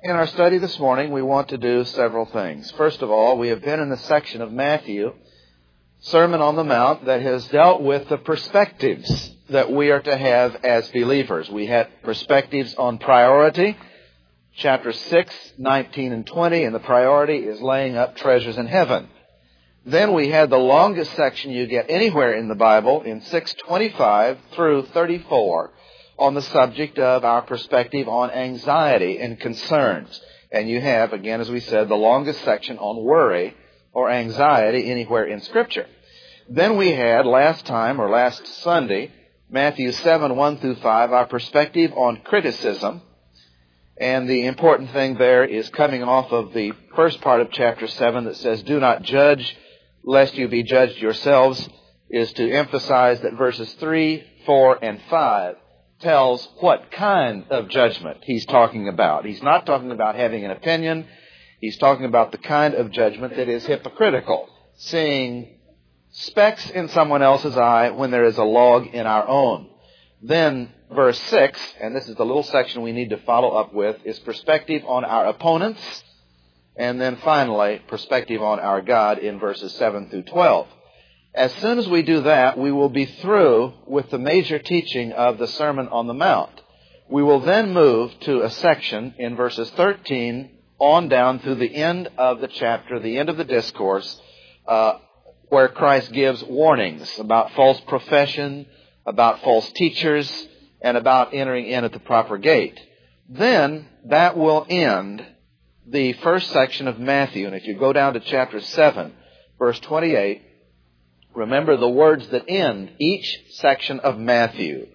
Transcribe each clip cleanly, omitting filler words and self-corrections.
In our study this morning, we want to do several things. First of all, we have been in the section of Matthew, Sermon on the Mount, that has dealt with the perspectives that we are to have as believers. We had perspectives on priority, chapter 6, 19 and 20, and the priority is laying up treasures in heaven. Then we had the longest section you get anywhere in the Bible, in 6:25 through 34, on the subject of our perspective on anxiety and concerns. And you have, again, as we said, the longest section on worry or anxiety anywhere in Scripture. Then we had last Sunday, Matthew 7, 1 through 5, our perspective on criticism. And the important thing there is coming off of the first part of chapter 7 that says, "Do not judge, lest you be judged yourselves," is to emphasize that verses 3, 4, and 5 tells what kind of judgment he's talking about. He's not talking about having an opinion. He's talking about the kind of judgment that is hypocritical, seeing specks in someone else's eye when there is a log in our own. Then verse 6, and this is the little section we need to follow up with, is perspective on our opponents. And then finally, perspective on our God in verses 7 through 12. As soon as we do that, we will be through with the major teaching of the Sermon on the Mount. We will then move to a section in verses 13 on down through the end of the chapter, the end of the discourse, where Christ gives warnings about false profession, about false teachers, and about entering in at the proper gate. Then that will end the first section of Matthew. And if you go down to chapter 7, verse 28, remember the words that end each section of Matthew.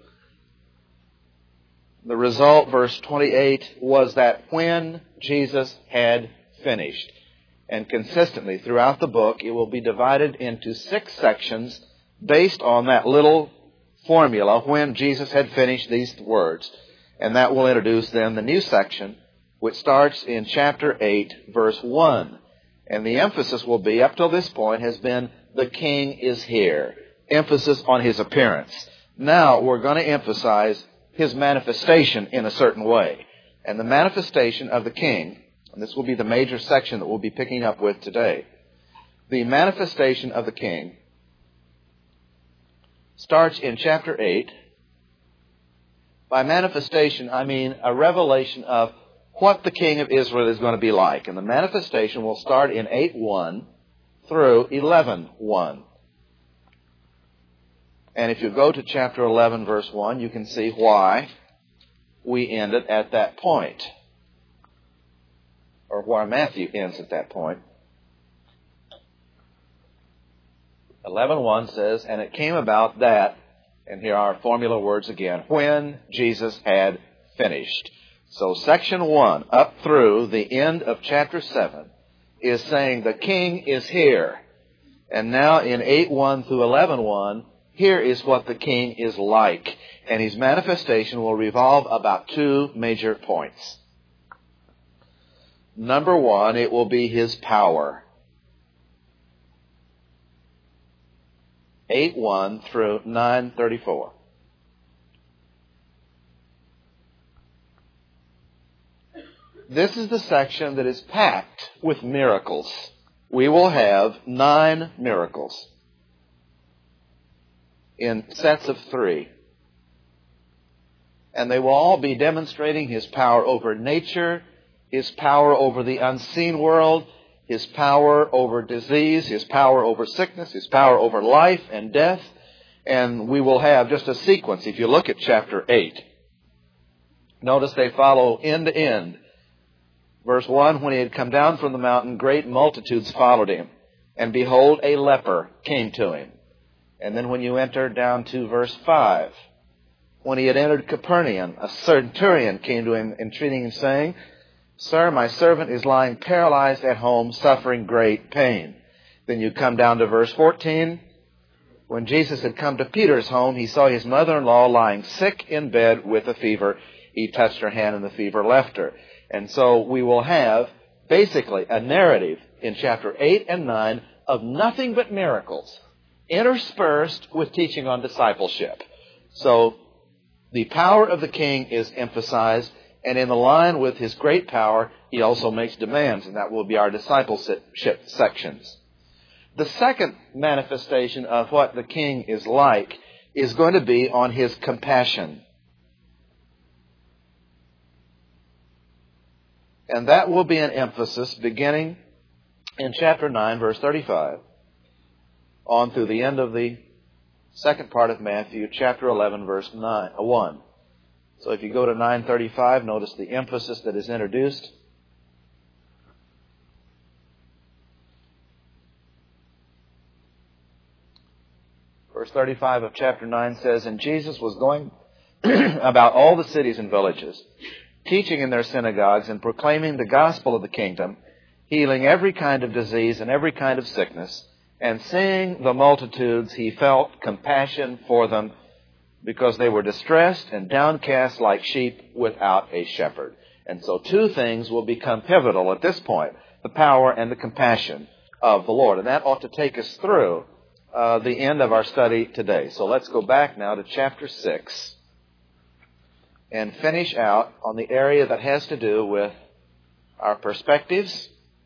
The result, verse 28, was that when Jesus had finished. And consistently throughout the book, it will be divided into 6 sections based on that little formula, when Jesus had finished these words. And that will introduce then the new section, which starts in chapter 8, verse 1. And the emphasis will be, up till this point, has been the King is here. Emphasis on His appearance. Now we're going to emphasize His manifestation in a certain way. And the manifestation of the King, and this will be the major section that we'll be picking up with today. The manifestation of the King starts in chapter 8. By manifestation, I mean a revelation of what the King of Israel is going to be like. And the manifestation will start in 8:1 through 11:1. And if you go to chapter 11, verse 1, you can see why we ended at that point, or why Matthew ends at that point. 11:1 says, "And it came about that," and here are our formula words again, "when Jesus had finished." So section 1 up through the end of chapter 7 is saying the King is here. And now in 8:1 through 11:1, here is what the King is like. And His manifestation will revolve about 2 major points. Number 1, it will be His power. 8:1 through 9:34. This is the section that is packed with miracles. We will have 9 miracles in sets of 3. And they will all be demonstrating His power over nature, His power over the unseen world, His power over disease, His power over sickness, His power over life and death. And we will have just a sequence. If you look at chapter 8, notice they follow end to end. Verse 1, "When He had come down from the mountain, great multitudes followed Him. And behold, a leper came to Him." And then when you enter down to verse 5, "When He had entered Capernaum, a centurion came to Him, entreating Him, saying, 'Sir, my servant is lying paralyzed at home, suffering great pain.'" Then you come down to verse 14. "When Jesus had come to Peter's home, He saw his mother-in-law lying sick in bed with a fever. He touched her hand, and the fever left her." And so we will have basically a narrative in chapter 8 and 9 of nothing but miracles, interspersed with teaching on discipleship. So the power of the King is emphasized, And in the line with his great power, he also makes demands, and that will be our discipleship sections. The second manifestation of what the king is like is going to be on his compassion. And that will be an emphasis beginning in chapter 9, verse 35, on through the end of the second part of Matthew, chapter 11, verse 1. So if you go to 9:35, notice the emphasis that is introduced. Verse 35 of chapter 9 says, "And Jesus was going about all the cities and villages, teaching in their synagogues and proclaiming the gospel of the kingdom, healing every kind of disease and every kind of sickness. And seeing the multitudes, he felt compassion for them, because they were distressed and downcast like sheep without a shepherd." And so two things will become pivotal at this point: the power and the compassion of the Lord. And that ought to take us through the end of our study today. So let's go back now to chapter 6 and finish out on the area that has to do with our perspectives.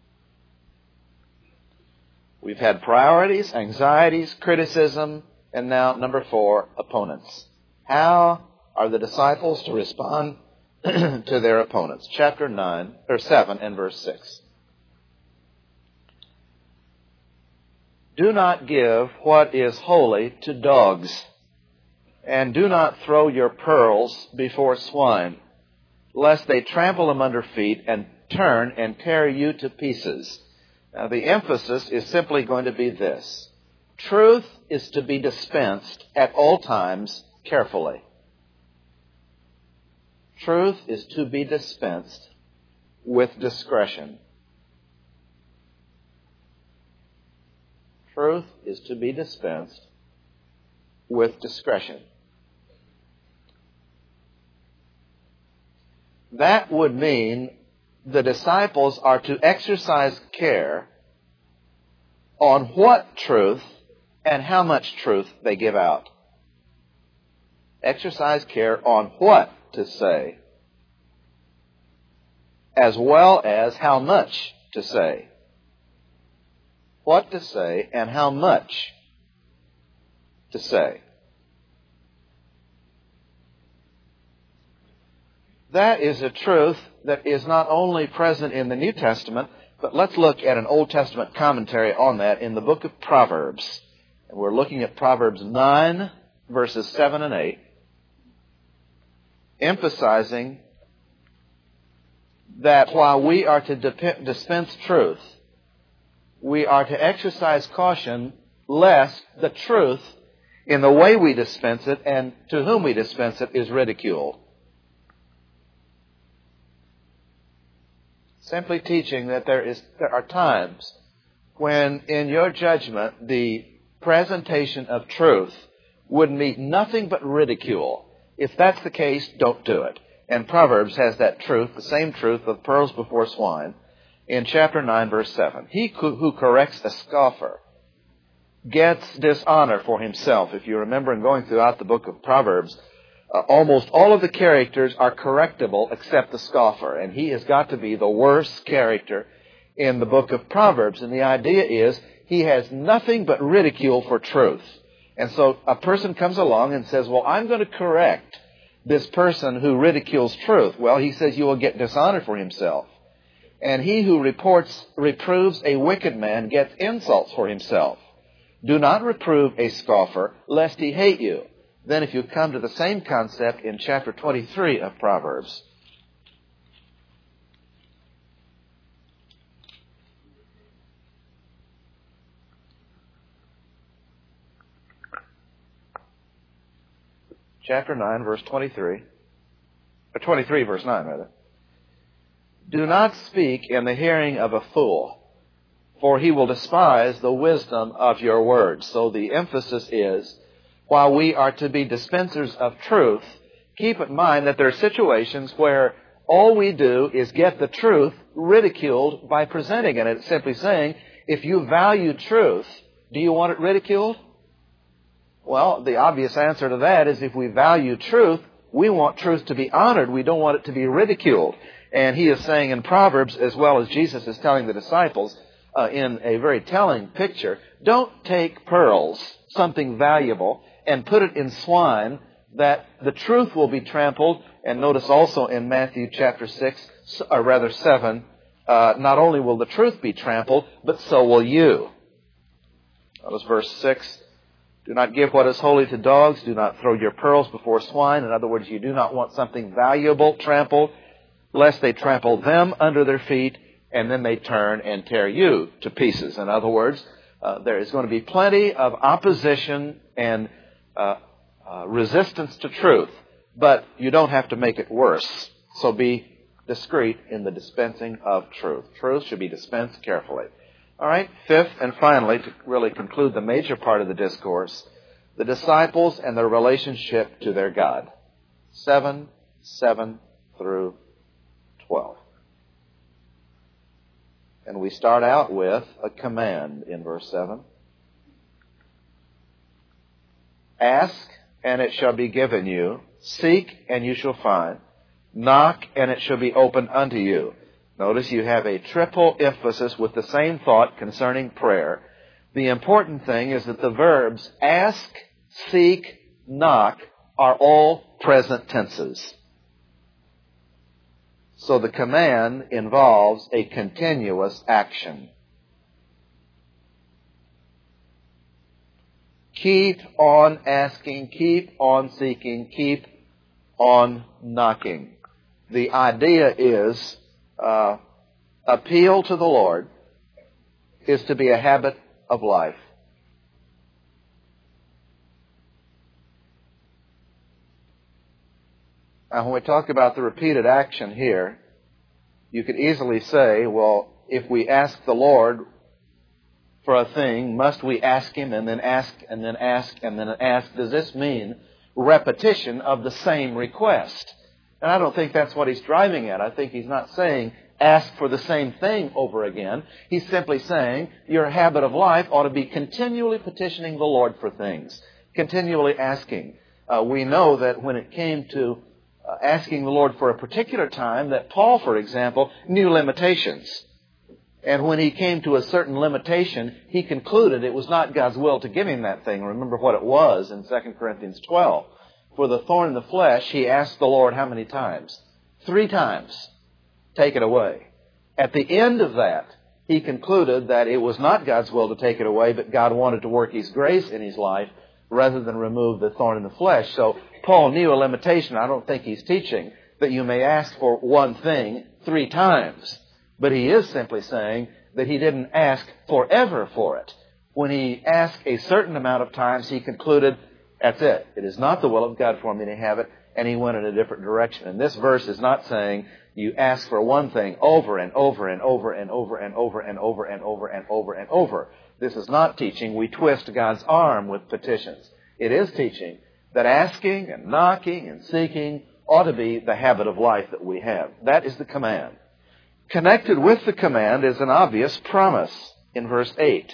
We've had priorities, anxieties, criticism, and now, number 4, opponents. How are the disciples to respond to their opponents? Chapter 7 and verse 6. "Do not give what is holy to dogs, and do not throw your pearls before swine, lest they trample them under feet and turn and tear you to pieces." Now, the emphasis is simply going to be this: truth is to be dispensed at all times carefully. Truth is to be dispensed with discretion. Truth is to be dispensed with discretion. That would mean the disciples are to exercise care on what truth and how much truth they give out. Exercise care on what to say, as well as how much to say. What to say and how much to say. That is a truth that is not only present in the New Testament, but let's look at an Old Testament commentary on that in the book of Proverbs. And we're looking at Proverbs 9, verses 7 and 8, emphasizing that while we are to dispense truth, we are to exercise caution lest the truth in the way we dispense it and to whom we dispense it is ridiculed. Simply teaching that there are times when, in your judgment, the presentation of truth would meet nothing but ridicule. If that's the case, don't do it. And Proverbs has that truth, the same truth of pearls before swine, in chapter 9, verse 7. "He who corrects a scoffer gets dishonor for himself." If you remember in going throughout the book of Proverbs, almost all of the characters are correctable except the scoffer. And he has got to be the worst character in the book of Proverbs. And the idea is he has nothing but ridicule for truth. And so a person comes along and says, "Well, I'm going to correct this person who ridicules truth." Well, he says you will get dishonor for himself. "And he who reproves a wicked man gets insults for himself. Do not reprove a scoffer, lest he hate you." Then if you come to the same concept in chapter 23 of Proverbs, chapter 9, verse 23, or 23, verse 9, rather. "Do not speak in the hearing of a fool, for he will despise the wisdom of your words." So the emphasis is, while we are to be dispensers of truth, keep in mind that there are situations where all we do is get the truth ridiculed by presenting it. It's simply saying, if you value truth, do you want it ridiculed? Well, the obvious answer to that is if we value truth, We want truth to be honored. We don't want it to be ridiculed. And he is saying in Proverbs, as well as Jesus is telling the disciples in a very telling picture, don't take pearls, something valuable, and put it in swine, that the truth will be trampled. And notice also in Matthew chapter 7, not only will the truth be trampled, but so will you. Notice verse 6. Do not give what is holy to dogs. Do not throw your pearls before swine. In other words, you do not want something valuable trampled, lest they trample them under their feet, and then they turn and tear you to pieces. In other words, there is going to be plenty of opposition and resistance to truth, but you don't have to make it worse. So be discreet in the dispensing of truth. Truth should be dispensed carefully. All right, fifth and finally, to really conclude the major part of the discourse, the disciples and their relationship to their God. 7 through 12. And we start out with a command in verse 7. Ask, and it shall be given you. Seek, and you shall find. Knock, and it shall be opened unto you. Notice you have a triple emphasis with the same thought concerning prayer. The important thing is that the verbs ask, seek, knock are all present tenses. So the command involves a continuous action. Keep on asking, keep on seeking, keep on knocking. The idea is appeal to the Lord is to be a habit of life. Now, when we talk about the repeated action here, you could easily say, well, if we ask the Lord for a thing, must we ask Him and then ask and then ask and then ask? Does this mean repetition of the same request? And I don't think that's what he's driving at. I think he's not saying ask for the same thing over again. He's simply saying your habit of life ought to be continually petitioning the Lord for things, continually asking. We know that when it came to asking the Lord for a particular time, that Paul, for example, knew limitations. And when he came to a certain limitation, he concluded it was not God's will to give him that thing. Remember what it was in 2 Corinthians 12. For the thorn in the flesh, he asked the Lord how many times? 3 times. Take it away. At the end of that, he concluded that it was not God's will to take it away, but God wanted to work His grace in his life rather than remove the thorn in the flesh. So Paul knew a limitation. I don't think he's teaching that you may ask for one thing 3 times. But he is simply saying that he didn't ask forever for it. When he asked a certain amount of times, he concluded, that's it. It is not the will of God for me to have it, and he went in a different direction. And this verse is not saying you ask for one thing over and over and over and over and over and over and over and over and over. This is not teaching we twist God's arm with petitions. It is teaching that asking and knocking and seeking ought to be the habit of life that we have. That is the command. Connected with the command is an obvious promise in verse 8.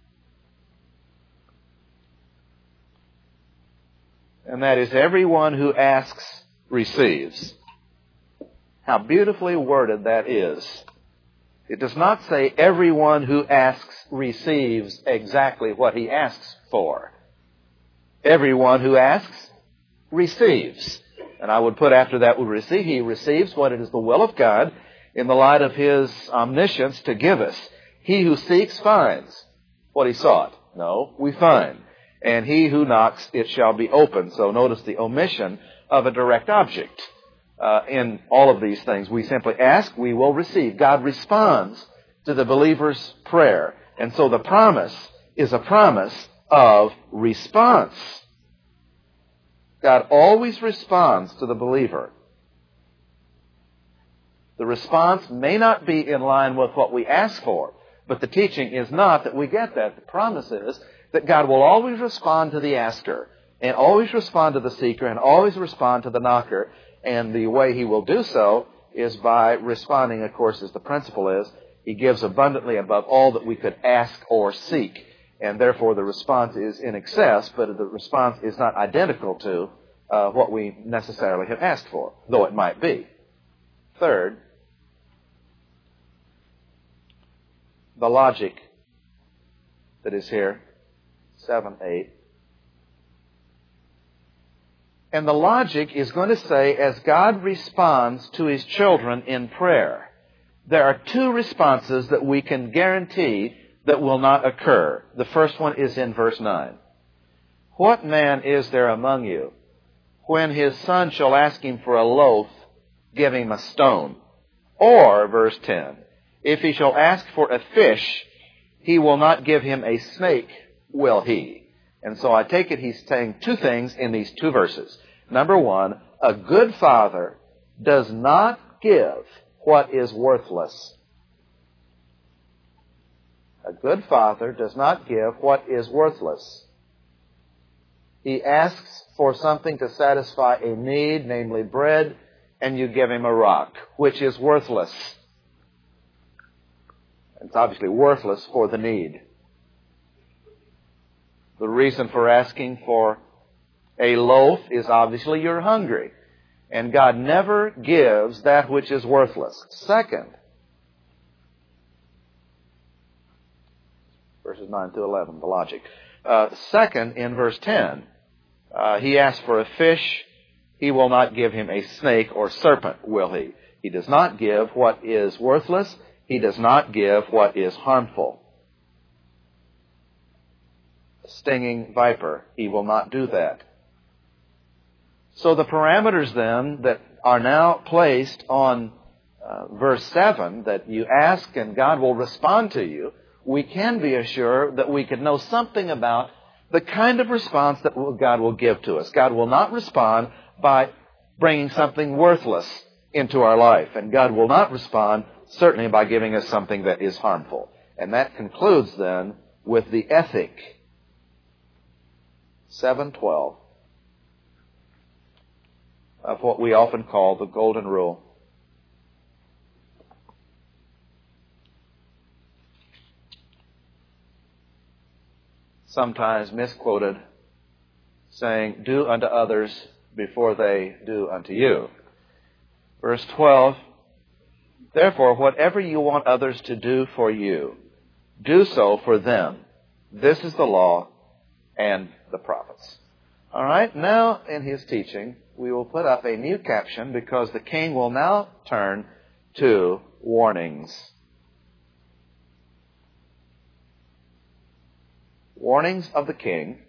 And that is, everyone who asks receives. How beautifully worded that is. It does not say everyone who asks receives exactly what he asks for. Everyone who asks receives. And I would put after that would receive. He receives what it is the will of God in the light of His omniscience to give us. He who seeks finds what he sought. No, we find. And he who knocks, it shall be opened. So notice the omission of a direct object in all of these things. We simply ask, we will receive. God responds to the believer's prayer. And so the promise is a promise of response. God always responds to the believer. The response may not be in line with what we ask for, but the teaching is not that we get that. The promise is that God will always respond to the asker, and always respond to the seeker, and always respond to the knocker. And the way He will do so is by responding, of course, as the principle is, He gives abundantly above all that we could ask or seek. And therefore the response is in excess, but the response is not identical to what we necessarily have asked for, though it might be. Third, the logic that is here, 7, 8. And the logic is going to say, as God responds to His children in prayer, there are two responses that we can guarantee that will not occur. The first one is in verse 9. What man is there among you, when his son shall ask him for a loaf, give him a stone? Or, verse 10, if he shall ask for a fish, he will not give him a snake, will he? And so I take it he's saying two things in these two verses. Number one, a good father does not give what is worthless. A good father does not give what is worthless. He asks for something to satisfy a need, namely bread, and you give him a rock, which is worthless. It's obviously worthless for the need. The reason for asking for a loaf is obviously you're hungry. And God never gives that which is worthless. Second, verses 9 to 11, the logic. Second, in verse 10, he asks for a fish. He will not give him a snake or serpent, will he? He does not give what is worthless. He does not give what is harmful. A stinging viper, he will not do that. So the parameters then that are now placed on verse 7, that you ask and God will respond to you, we can be assured that we can know something about the kind of response that God will give to us. God will not respond by bringing something worthless into our life. And God will not respond certainly by giving us something that is harmful. And that concludes then with the ethic. 7:12 of what we often call the Golden Rule. Sometimes misquoted, saying, do unto others before they do unto you. Verse 12, therefore, whatever you want others to do for you, do so for them. This is the law and the prophets. All right, now in his teaching, we will put up a new caption because the king will now turn to warnings. Warnings of the king.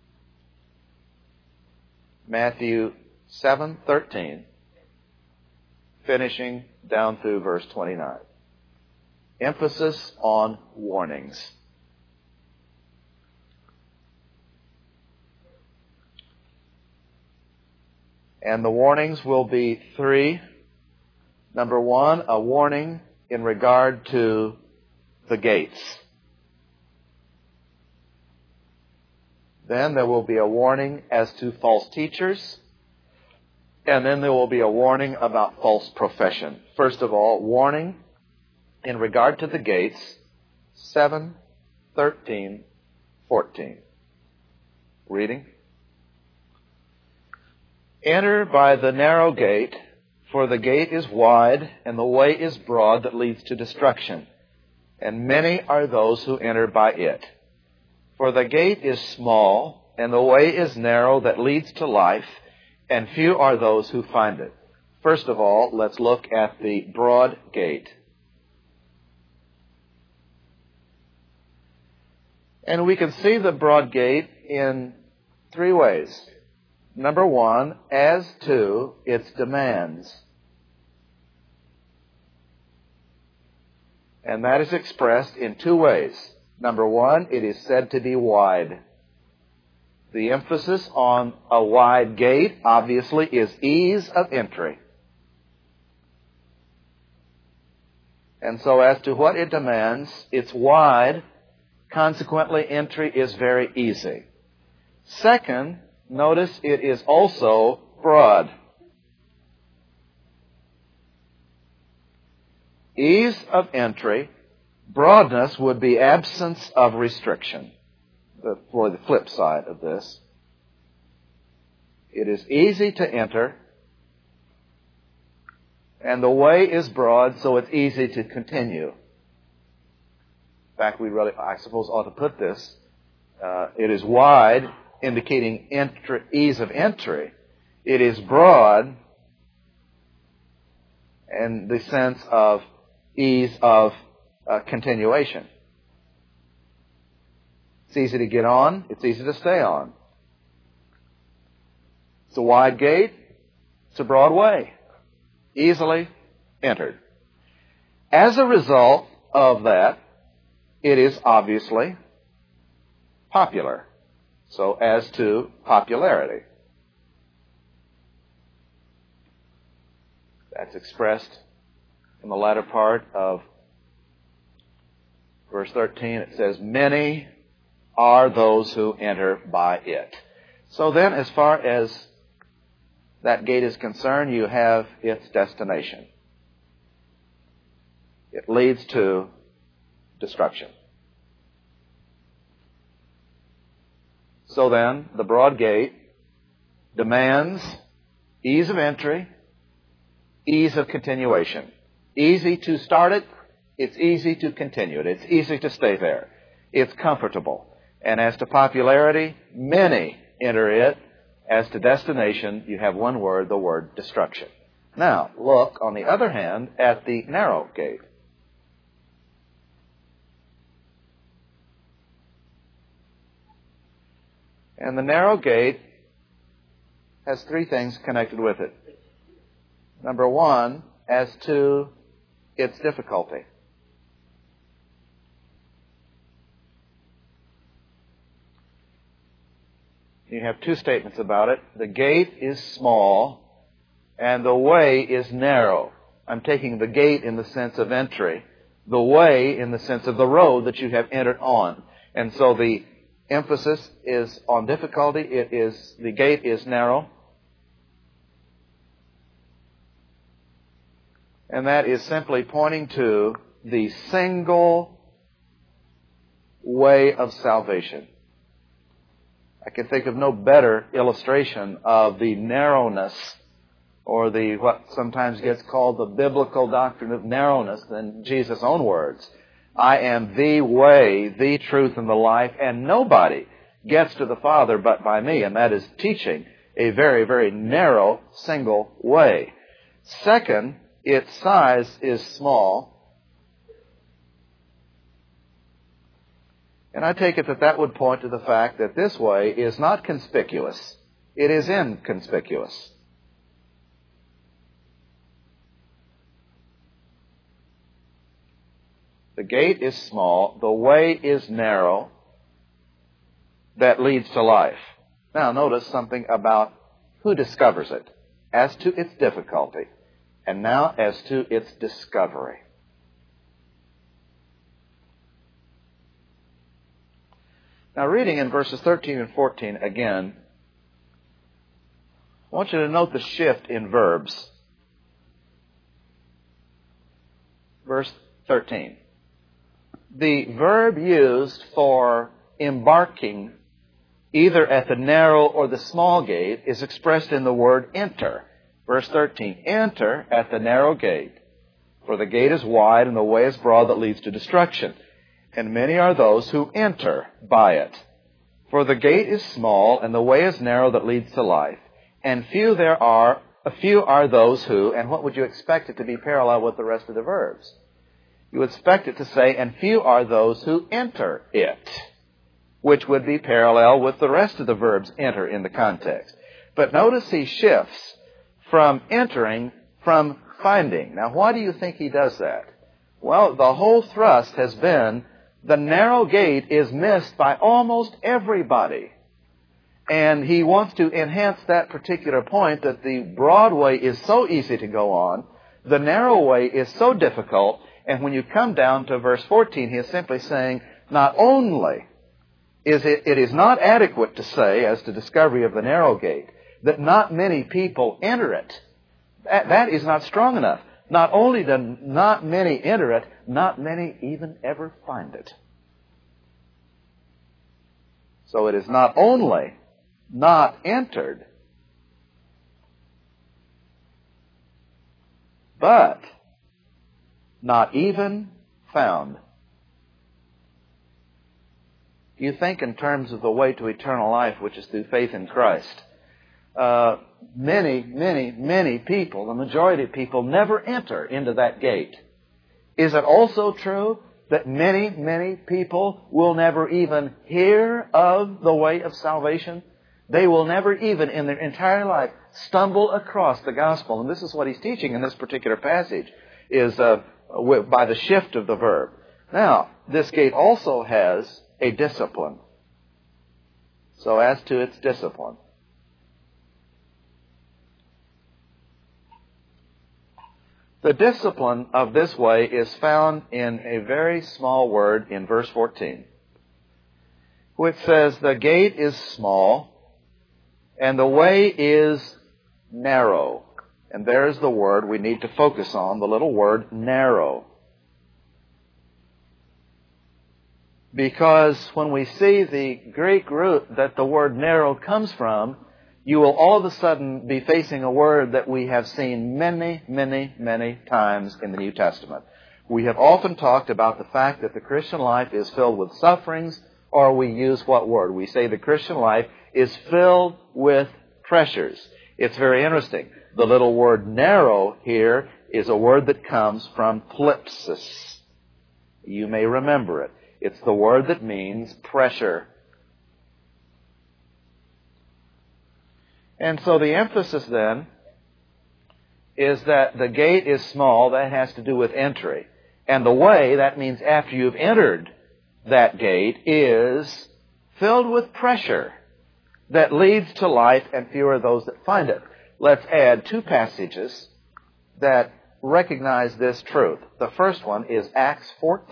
Matthew 7:13, finishing down through verse 29. Emphasis on warnings. And the warnings will be three. Number one, a warning in regard to the gates. Then there will be a warning as to false teachers. And then there will be a warning about false profession. First of all, warning in regard to the gates, 7, 13, 14. Reading. Enter by the narrow gate, for the gate is wide, and the way is broad that leads to destruction. And many are those who enter by it. For the gate is small, and the way is narrow that leads to life, and few are those who find it. First of all, let's look at the broad gate. And we can see the broad gate in three ways. Number one, as to its demands. And that is expressed in two ways. Number one, it is said to be wide. The emphasis on a wide gate, obviously, is ease of entry. And so as to what it demands, it's wide. Consequently, entry is very easy. Second, notice it is also broad. Ease of entry, broadness would be absence of restriction. For the flip side of this. It is easy to enter, and the way is broad, so it's easy to continue. In fact, we really, I suppose, ought to put this. It is wide, indicating ease of entry. It is broad in the sense of ease of continuation. It's easy to get on. It's easy to stay on. It's a wide gate. It's a broad way. Easily entered. As a result of that, it is obviously popular. So as to popularity. That's expressed in the latter part of verse 13. It says, many are those who enter by it. So then, as far as that gate is concerned, you have its destination. It leads to destruction. So then, the broad gate demands ease of entry, ease of continuation. Easy to start it, it's easy to continue it. It's easy to stay there. It's comfortable. And as to popularity, many enter it. As to destination, you have one word, the word destruction. Now, look, on the other hand, at the narrow gate. And the narrow gate has three things connected with it. Number one, as to its difficulty. You have two statements about it. The gate is small and the way is narrow. I'm taking the gate in the sense of entry, the way in the sense of the road that you have entered on. And so the emphasis is on difficulty. The gate is narrow. And that is simply pointing to the single way of salvation. I can think of no better illustration of the narrowness or the what sometimes gets called the biblical doctrine of narrowness than Jesus' own words. I am the way, the truth, and the life, and nobody gets to the Father but by me. And that is teaching a very, very narrow single way. Second, its size is small. And I take it that that would point to the fact that this way is not conspicuous. It is inconspicuous. The gate is small. The way is narrow that leads to life. Now notice something about who discovers it as to its difficulty and now as to its discovery. Now, reading in verses 13 and 14 again, I want you to note the shift in verbs. Verse 13. The verb used for embarking either at the narrow or the small gate is expressed in the word enter. Verse 13. Enter at the narrow gate, for the gate is wide and the way is broad that leads to destruction. And many are those who enter by it. For the gate is small, and the way is narrow that leads to life. And few are those who, and what would you expect it to be parallel with the rest of the verbs? You would expect it to say, and few are those who enter it, which would be parallel with the rest of the verbs enter in the context. But notice he shifts from entering from finding. Now, why do you think he does that? Well, the whole thrust has been the narrow gate is missed by almost everybody. And he wants to enhance that particular point that the broad way is so easy to go on, the narrow way is so difficult, and when you come down to verse 14, he is simply saying, not only is it is not adequate to say, as to discovery of the narrow gate, that not many people enter it. That is not strong enough. Not only do not many enter it, not many even ever find it. So it is not only not entered, but not even found. You think in terms of the way to eternal life, which is through faith in Christ. Many people, the majority of people, never enter into that gate. Is it also true that many people will never even hear of the way of salvation? They will never even in their entire life stumble across the gospel. And this is what he's teaching in this particular passage, is by the shift of the verb. Now, this gate also has a discipline. So as to its discipline. The discipline of this way is found in a very small word in verse 14, which says, the gate is small and the way is narrow. And there's the word we need to focus on, the little word narrow. Because when we see the Greek root that the word narrow comes from, you will all of a sudden be facing a word that we have seen many times in the New Testament. We have often talked about the fact that the Christian life is filled with sufferings, or we use what word? We say the Christian life is filled with pressures. It's very interesting. The little word narrow here is a word that comes from phlipsis. You may remember it. It's the word that means pressure. And so the emphasis then is that the gate is small. That has to do with entry. And the way, that means after you've entered that gate, is filled with pressure that leads to life, and fewer are those that find it. Let's add two passages that recognize this truth. The first one is Acts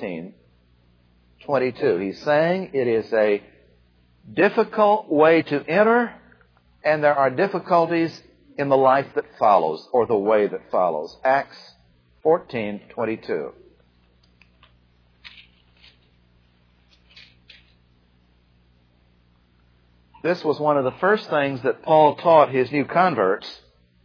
14:22. He's saying it is a difficult way to enter, and there are difficulties in the life that follows, or the way that follows. Acts 14:22. This was one of the first things that Paul taught his new converts.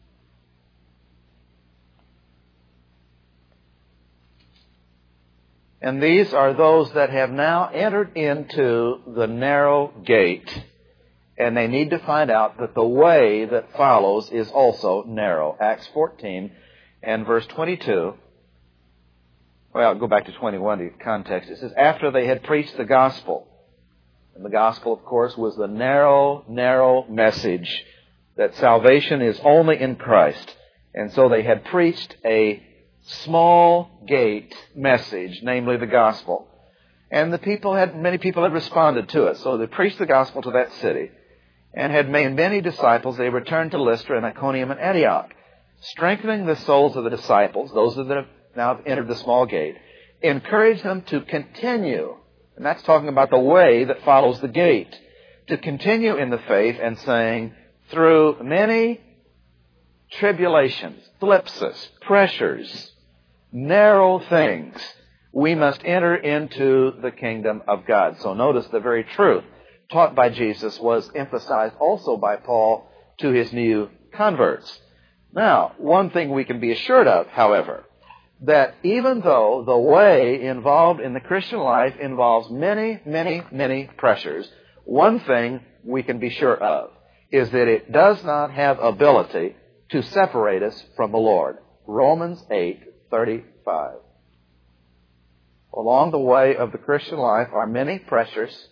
And these are those that have now entered into the narrow gate. And they need to find out that the way that follows is also narrow. Acts 14 and verse 22. Well, I'll go back to 21 to context. It says, after they had preached the gospel. And the gospel, of course, was the narrow message that salvation is only in Christ. And so they had preached a small gate message, namely the gospel. And many people had responded to it. So they preached the gospel to that city and had made many disciples. They returned to Lystra and Iconium and Antioch, strengthening the souls of the disciples, those that have now entered the small gate, encouraged them to continue. And that's talking about the way that follows the gate. To continue in the faith, and saying, through many tribulations, thlipsis, pressures, narrow things, we must enter into the kingdom of God. So notice the very truth taught by Jesus was emphasized also by Paul to his new converts. Now, one thing we can be assured of, however, that even though the way involved in the Christian life involves many pressures, one thing we can be sure of is that it does not have ability to separate us from the Lord. Romans 8:35. Along the way of the Christian life are many pressures,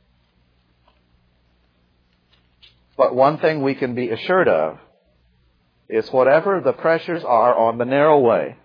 but one thing we can be assured of is whatever the pressures are on the narrow way,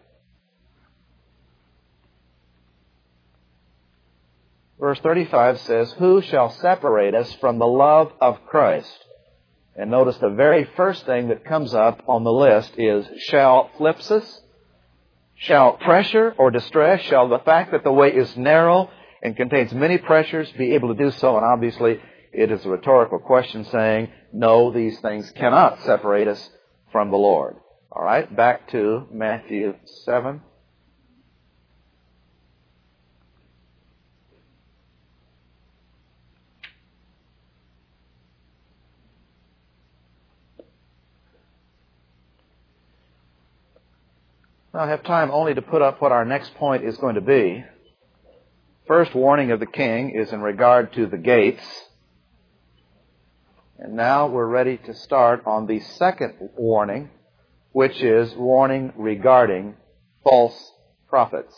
verse 35 says, who shall separate us from the love of Christ? And notice the very first thing that comes up on the list is, shall thlipsis, shall pressure or distress, shall the fact that the way is narrow and contains many pressures be able to do so? And obviously it is a rhetorical question saying, no, these things cannot separate us from the Lord. All right, back to Matthew 7. Now, I have time only to put up what our next point is going to be. First warning of the king is in regard to the gates. And now we're ready to start on the second warning, which is warning regarding false prophets.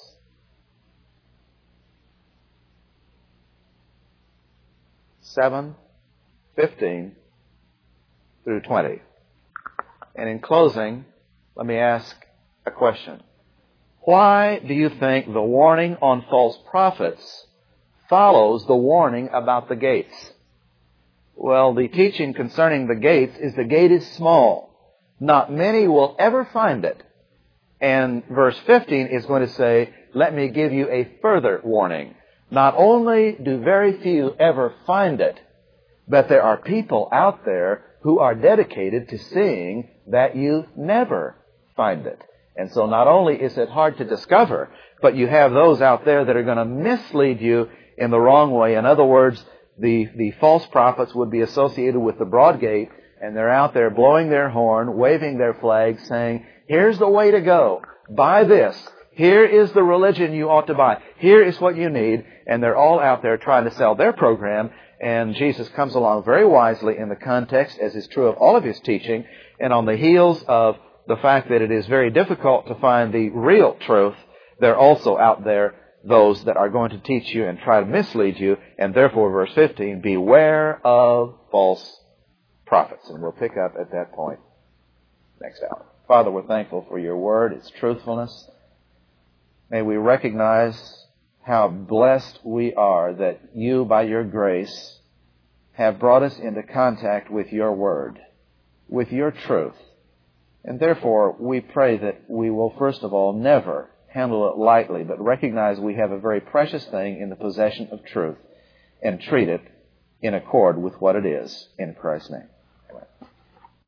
7:15 through 20. And in closing, let me ask a question. Why do you think the warning on false prophets follows the warning about the gates? Well, the teaching concerning the gates is the gate is small. Not many will ever find it. And verse 15 is going to say, let me give you a further warning. Not only do very few ever find it, but there are people out there who are dedicated to seeing that you never find it. And so not only is it hard to discover, but you have those out there that are going to mislead you in the wrong way. In other words, the false prophets would be associated with the broad gate, and they're out there blowing their horn, waving their flag, saying, here's the way to go. Buy this. Here is the religion you ought to buy. Here is what you need. And they're all out there trying to sell their program. And Jesus comes along very wisely in the context, as is true of all of his teaching. And on the heels of the fact that it is very difficult to find the real truth, there are also out there those that are going to teach you and try to mislead you. And therefore, verse 15, beware of false prophets. And we'll pick up at that point next hour. Father, we're thankful for your word, its truthfulness. May we recognize how blessed we are that you, by your grace, have brought us into contact with your word, with your truth. And therefore, we pray that we will, first of all, never handle it lightly, but recognize we have a very precious thing in the possession of truth and treat it in accord with what it is, in Christ's name.